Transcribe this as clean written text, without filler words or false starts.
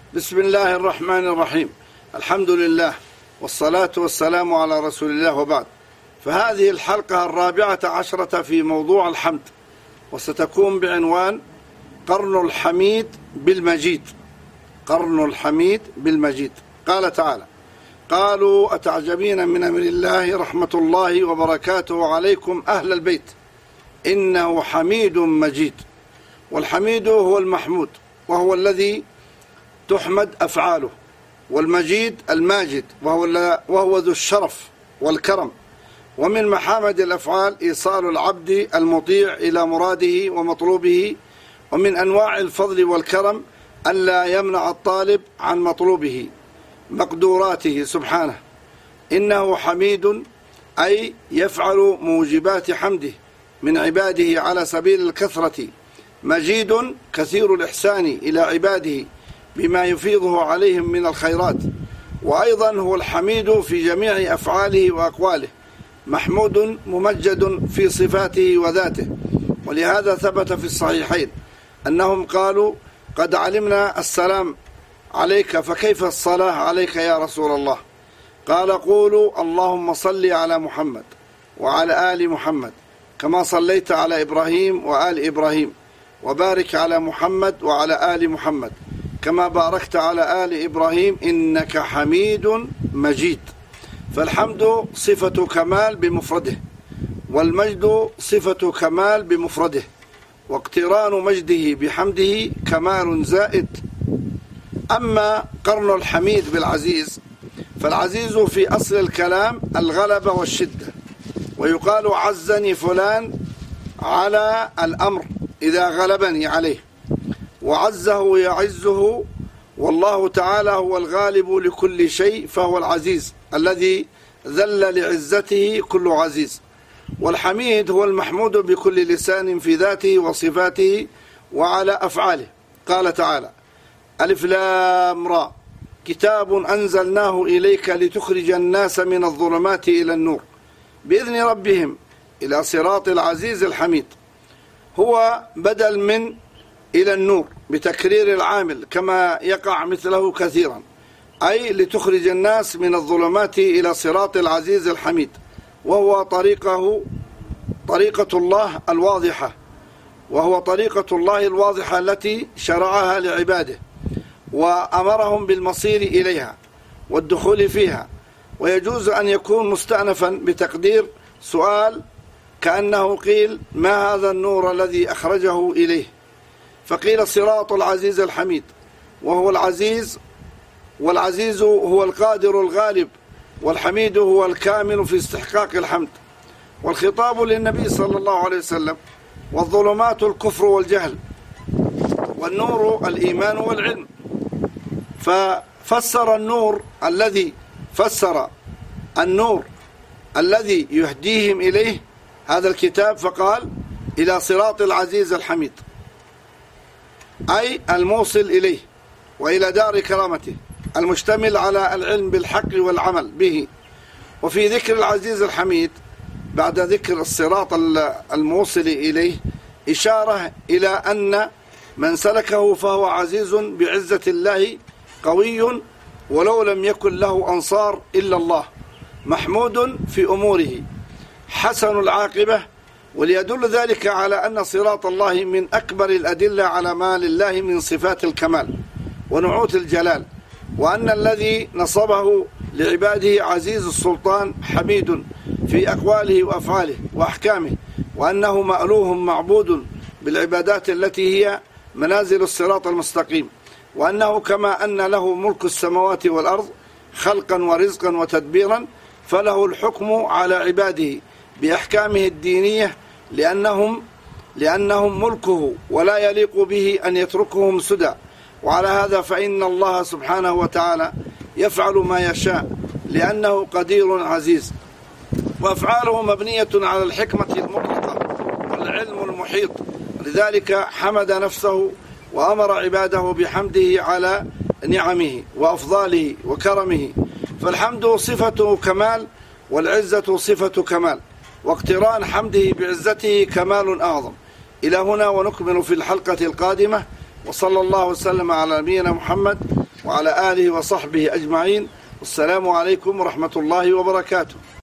بسم الله الرحمن الرحيم. الحمد لله والصلاة والسلام على رسول الله، وبعد. فهذه الحلقة 14 في موضوع الحمد، وستكون بعنوان قرن الحميد بالمجيد. قرن الحميد بالمجيد. قال تعالى: قالوا أتعجبين من أمر الله رحمة الله وبركاته عليكم أهل البيت إنه حميد مجيد. والحميد هو المحمود، وهو الذي تحمد أفعاله، والمجيد الماجد وهو ذو الشرف والكرم. ومن محامد الأفعال إيصال العبد المطيع إلى مراده ومطلوبه، ومن أنواع الفضل والكرم ألا يمنع الطالب عن مطلوبه مقدوراته سبحانه. إنه حميد أي يفعل موجبات حمده من عباده على سبيل الكثرة. مجيد كثير الإحسان إلى عباده بما يفيضه عليهم من الخيرات. وأيضا هو الحميد في جميع أفعاله وأقواله، محمود ممجد في صفاته وذاته. ولهذا ثبت في الصحيحين أنهم قالوا: قد علمنا السلام عليك فكيف الصلاة عليك يا رسول الله؟ قال: قولوا اللهم صل على محمد وعلى آل محمد كما صليت على إبراهيم وآل إبراهيم، وبارك على محمد وعلى آل محمد كما باركت على آل إبراهيم إنك حميد مجيد. فالحمد صفة كمال بمفرده، والمجد صفة كمال بمفرده، واقتران مجده بحمده كمال زائد. أما قرن الحميد بالعزيز، فالعزيز في أصل الكلام الغلبة والشدة، ويقال عزني فلان على الأمر إذا غلبني عليه، وعزه يعزه. والله تعالى هو الغالب لكل شيء، فهو العزيز الذي ذل لعزته كل عزيز. والحميد هو المحمود بكل لسان في ذاته وصفاته وعلى أفعاله. قال تعالى: ألف لام را كتاب أنزلناه إليك لتخرج الناس من الظلمات إلى النور بإذن ربهم إلى صراط العزيز الحميد. هو بدل من إلى النور بتكرير العامل كما يقع مثله كثيرا، أي لتخرج الناس من الظلمات إلى صراط العزيز الحميد، وهو طريقة الله الواضحة، وهو طريقة الله الواضحة التي شرعها لعباده وأمرهم بالمصير إليها والدخول فيها. ويجوز أن يكون مستأنفا بتقدير سؤال، كأنه قيل: ما هذا النور الذي أخرجه إليه؟ فقيل: صراط العزيز الحميد، وهو العزيز، والعزيز هو القادر الغالب، والحميد هو الكامل في استحقاق الحمد. والخطاب للنبي صلى الله عليه وسلم: والظلمات الكفر والجهل، والنور الإيمان والعلم. ففسر النور الذي يهديهم إليه هذا الكتاب، فقال: إلى صراط العزيز الحميد، أي الموصل إليه وإلى دار كرامته، المشتمل على العلم بالحق والعمل به. وفي ذكر العزيز الحميد بعد ذكر الصراط الموصل إليه إشارة إلى أن من سلكه فهو عزيز بعزة الله، قوي ولو لم يكن له أنصار إلا الله، محمود في أموره، حسن العاقبة. وليدل ذلك على أن صراط الله من أكبر الأدلة على ما لله من صفات الكمال ونعوت الجلال، وأن الذي نصبه لعباده عزيز السلطان حميد في أقواله وأفعاله وأحكامه، وأنه مألوه معبود بالعبادات التي هي منازل الصراط المستقيم، وأنه كما أن له ملك السماوات والأرض خلقا ورزقا وتدبيرا، فله الحكم على عباده بأحكامه الدينية، لأنهم ملكه ولا يليق به أن يتركهم سدى. وعلى هذا فإن الله سبحانه وتعالى يفعل ما يشاء لأنه قدير عزيز، وأفعاله مبنية على الحكمة المطلقة والعلم المحيط. لذلك حمد نفسه وأمر عباده بحمده على نعمه وأفضاله وكرمه. فالحمد صفة كمال، والعزة صفة كمال، واقتران حمده بعزته كمال أعظم. إلى هنا، ونكمل في الحلقة القادمة. وصلى الله وسلم على نبينا محمد وعلى آله وصحبه أجمعين. والسلام عليكم ورحمة الله وبركاته.